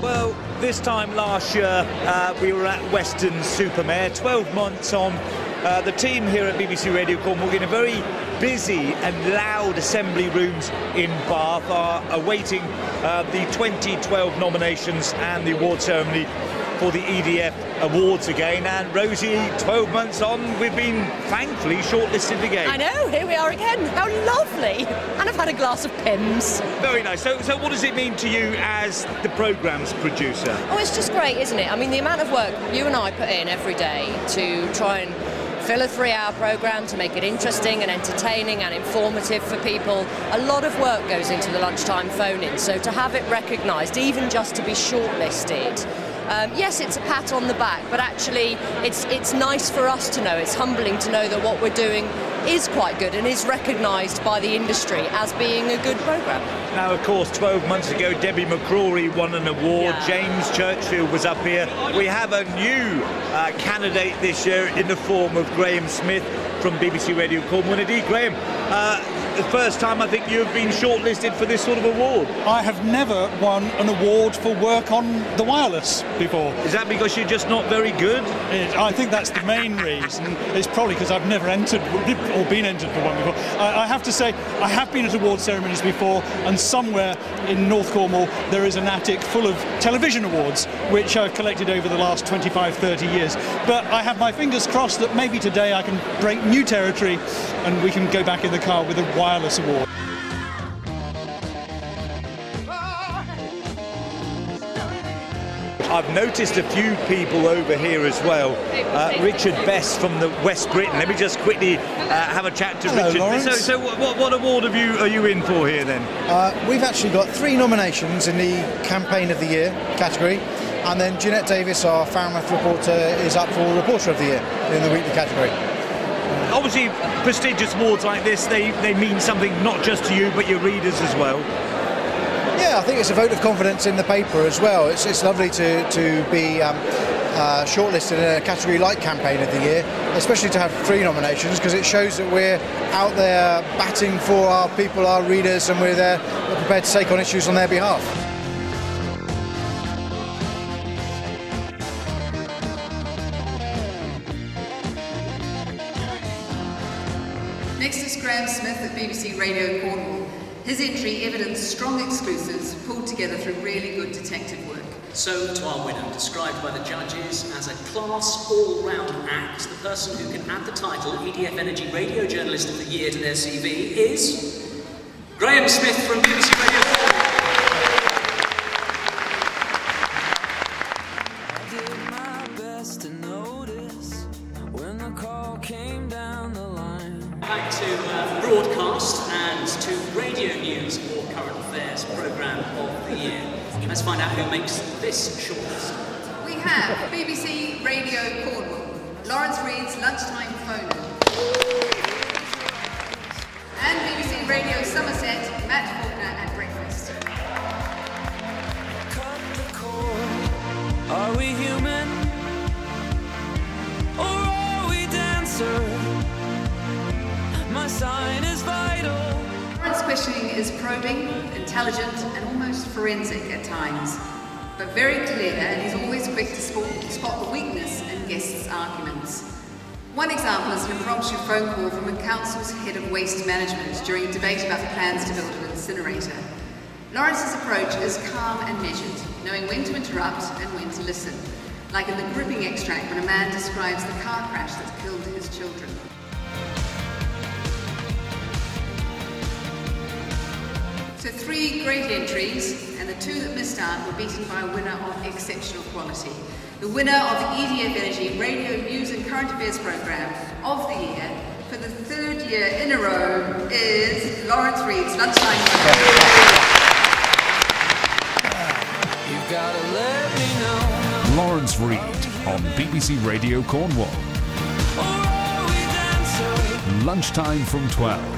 Well, this time last year we were at Weston-super-Mare, 12 months on. The team here at BBC Radio Cornwall in a very busy and loud assembly rooms in Bath are awaiting the 2012 nominations and the award ceremony for the EDF Awards again. And Rosie, 12 months on, we've been thankfully shortlisted again. I know, here we are again. How lovely. And I've had a glass of Pimm's. Very nice. So what does it mean to you as the programme's producer? Oh, it's just great, isn't it? I mean, the amount of work you and I put in every day to try and fill a 3-hour programme, to make it interesting and entertaining and informative for people. A lot of work goes into the lunchtime phone-in, so to have it recognised, even just to be shortlisted, yes, it's a pat on the back, but actually it's nice for us to know, it's humbling to know that what we're doing is quite good and is recognised by the industry as being a good programme. Now, of course, 12 months ago, Debbie McCrory won an award. Yeah. James Churchfield was up here. We have a new candidate this year in the form of Graham Smith from BBC Radio Cornwall. Indeed, Graham, the first time I think you've been shortlisted for this sort of award. I have never won an award for work on the wireless before. Is that because you're just not very good? I think that's the main reason. It's probably because I've never entered or been entered for one before. I have to say, I have been at award ceremonies before, and somewhere in North Cornwall there is an attic full of television awards, which I've collected over the last 25, 30 years. But I have my fingers crossed that maybe today I can break new territory and we can go back in the car with a wireless award. I've noticed a few people over here as well. Richard Best from the West Britain. Let me just quickly have a chat to Hello, Richard. Lawrence. So what award are you in for here then? We've actually got 3 nominations in the Campaign of the Year category, and then Jeanette Davis, our Falmouth reporter, is up for Reporter of the Year in the weekly category. Obviously, prestigious awards like this, they mean something not just to you, but your readers as well. Yeah, I think it's a vote of confidence in the paper as well. It's lovely to be shortlisted in a category like Campaign of the Year, especially to have 3 nominations, because it shows that we're out there batting for our people, our readers, and we're prepared to take on issues on their behalf. Next is Graham Smith at BBC Radio Cornwall. His entry evidenced strong exclusives pulled together through really good detective work. So to our winner, described by the judges as a class all-round act, the person who can add the title EDF Energy Radio Journalist of the Year to their CV is Graham Smith from BBC Radio Cornwall. I did my best to notice when the call came down the line. Back to broadcast and to radio news or current affairs programme of the year. Let's find out who makes this shortlist. We have BBC Radio Cornwall, Lawrence Reed's Lunchtime Phone-In. And BBC Radio Somerset, Matt Faulkner at Breakfast. Cut the cord. Are we human? Or are we dancer? My sign is vital. Lawrence's questioning is probing, intelligent, and almost forensic at times, but very clear, and he's always quick to spot the weakness in guests' arguments. One example is an impromptu phone call from a council's head of waste management during a debate about the plans to build an incinerator. Lawrence's approach is calm and measured, knowing when to interrupt and when to listen, like in the gripping extract when a man describes the car crash that killed his children. So 3 great entries, and the 2 that missed out were beaten by a winner of exceptional quality. The winner of the EDF Energy Radio News and Current Affairs Programme of the Year for the 3rd year in a row is Lawrence Reed's Lunchtime. You've gotta let me know. Lawrence Reed on BBC Radio Cornwall. Or are we dancer? Lunchtime from 12.